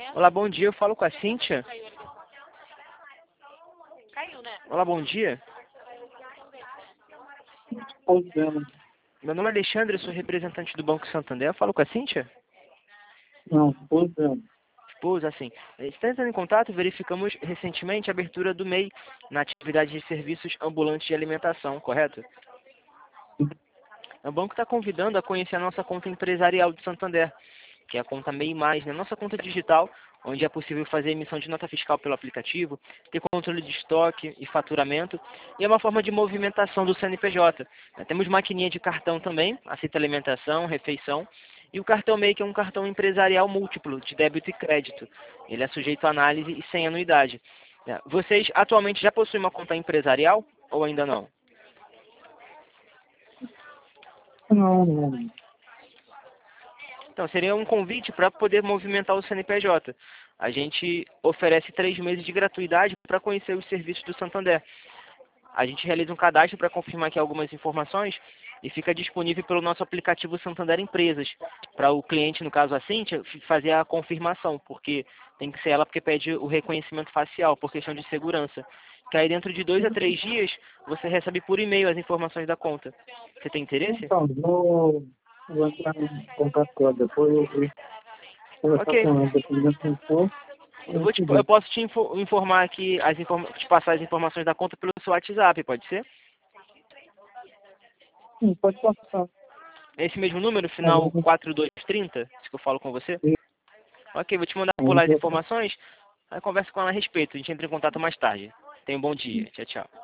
Olá, bom dia. Eu falo com a Cíntia. Olá, bom dia. Meu nome é Alexandre, eu sou representante do Banco Santander. Eu falo com a Cíntia? Não, esposa. Esposa, assim. Está entrando em contato, verificamos recentemente a abertura do MEI na atividade de serviços ambulantes de alimentação, correto? O banco está convidando a conhecer a nossa conta empresarial do Santander, que é a conta MEI+, né? Nossa conta digital, onde é possível fazer emissão de nota fiscal pelo aplicativo, ter controle de estoque e faturamento, e é uma forma de movimentação do CNPJ. Temos maquininha de cartão também, aceita alimentação, refeição, e o cartão MEI, que é um cartão empresarial múltiplo, de débito e crédito. Ele é sujeito a análise e sem anuidade. Vocês atualmente já possuem uma conta empresarial ou ainda não? Não. Então, seria um convite para poder movimentar o CNPJ. A gente oferece 3 meses de gratuidade para conhecer os serviços do Santander. A gente realiza um cadastro para confirmar aqui algumas informações e fica disponível pelo nosso aplicativo Santander Empresas, para o cliente, no caso a Cíntia, fazer a confirmação, porque tem que ser ela porque pede o reconhecimento facial, por questão de segurança. Que aí dentro de 2 a 3 dias, você recebe por e-mail as informações da conta. Você tem interesse? Então, vou entrar em contato com ela depois, eu vou conversar Ok. com ela, dependendo do que for. Eu posso te informar aqui, te passar as informações da conta pelo seu WhatsApp, pode ser? Sim, pode passar. Esse mesmo número, final 4230, esse que eu falo com você? Ok, vou te mandar por lá as informações, aí conversa com ela a respeito, a gente entra em contato mais tarde. Tenha um bom dia, tchau, tchau.